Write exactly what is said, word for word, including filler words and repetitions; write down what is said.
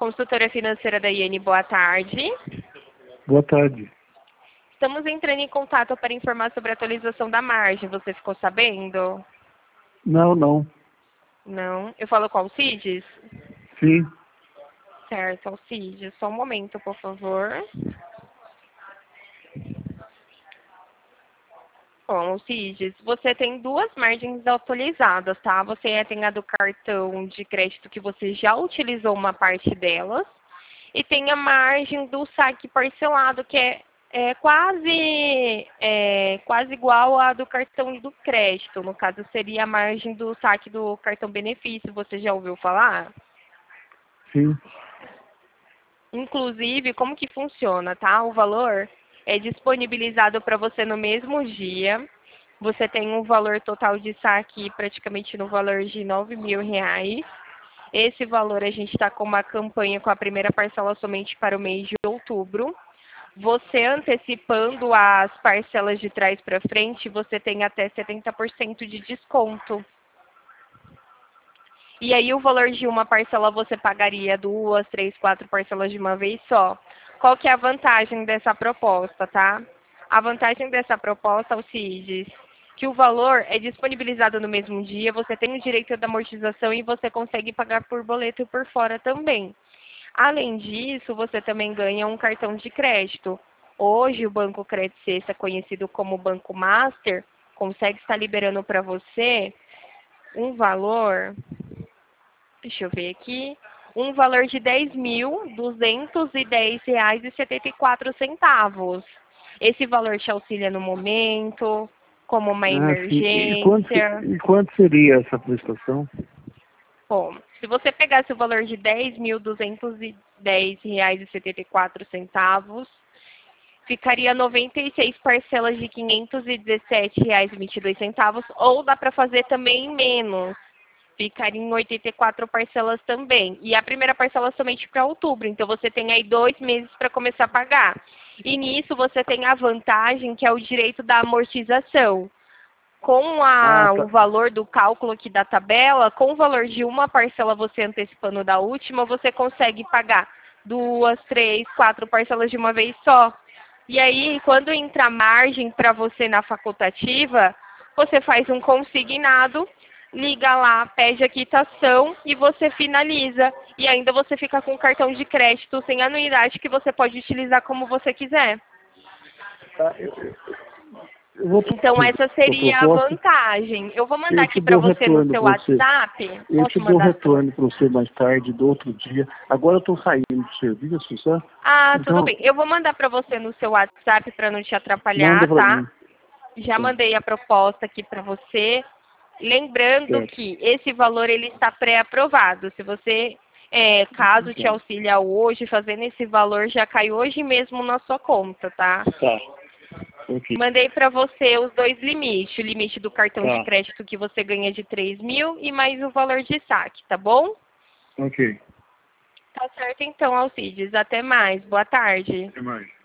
Consultora financeira da I N, boa tarde. Boa tarde. Estamos entrando em contato para informar sobre a atualização da margem. Você ficou sabendo? Não, não. Não. Eu falo com o Alcides? Sim. Certo, Alcides. Só um momento, por favor. Bom, Alcides, você tem duas margens atualizadas, tá? Você tem a do cartão de crédito que você já utilizou uma parte delas. E tem a margem do saque parcelado, que é, é, quase, é quase igual à do cartão do crédito. No caso, seria a margem do saque do cartão benefício. Você já ouviu falar? Sim. Inclusive, como que funciona, tá? O valor é disponibilizado para você no mesmo dia. Você tem um valor total de saque praticamente no valor de nove mil reais. Esse valor a gente está com uma campanha com a primeira parcela somente para o mês de outubro. Você antecipando as parcelas de trás para frente, você tem até setenta por cento de desconto. E aí o valor de uma parcela você pagaria duas, três, quatro parcelas de uma vez só. Qual que é a vantagem dessa proposta, tá? A vantagem dessa proposta, Alcides, que o valor é disponibilizado no mesmo dia, você tem o direito da amortização e você consegue pagar por boleto e por fora também. Além disso, você também ganha um cartão de crédito. Hoje, o Banco Credit Cesta, conhecido como Banco Master, consegue estar liberando para você um valor, deixa eu ver aqui, um valor de dez mil duzentos e dez reais e setenta e quatro centavos. Esse valor te auxilia no momento, como uma Ah, sim. E quanto, emergência. e quanto seria essa prestação? Bom, se você pegasse o valor de dez mil duzentos e dez reais e setenta e quatro centavos, ficaria noventa e seis parcelas de quinhentos e dezessete reais e vinte e dois centavos, ou dá para fazer também em menos. Ficaria em oitenta e quatro parcelas também. E a primeira parcela é somente para outubro, então você tem aí dois meses para começar a pagar. E nisso você tem a vantagem que é o direito da amortização. Com Ah, a, o tá. valor do cálculo aqui da tabela, com o valor de uma parcela você antecipando da última, você consegue pagar duas, três, quatro parcelas de uma vez só. E aí, quando entra margem para você na facultativa, você faz um consignado, liga lá, pede a quitação e você finaliza. E ainda você fica com o cartão de crédito sem anuidade que você pode utilizar como você quiser. Tá, eu, eu, eu vou Então, essa a sua seria a proposta. vantagem. Eu vou mandar Eu te aqui para dou você no retorno seu para você. WhatsApp. Eu te Posso dou mandar para você? retorno para você mais tarde, do outro dia. Agora eu estou saindo do serviço, sabe? Ah, tudo Então, bem. Eu vou mandar para você no seu WhatsApp para não te manda atrapalhar, para tá? mim. Já Tá, mandei a proposta aqui para você. Lembrando certo. que esse valor ele está pré-aprovado. Se você, é, caso te Tá. auxilia hoje, fazendo esse valor, já cai hoje mesmo na sua conta, tá? Tá. Ok. Mandei para você os dois limites. O limite do cartão de Tá. crédito que você ganha de três mil e mais o valor de saque, tá bom? Ok. Tá certo então, Alcides. Até mais. Boa tarde. Até mais.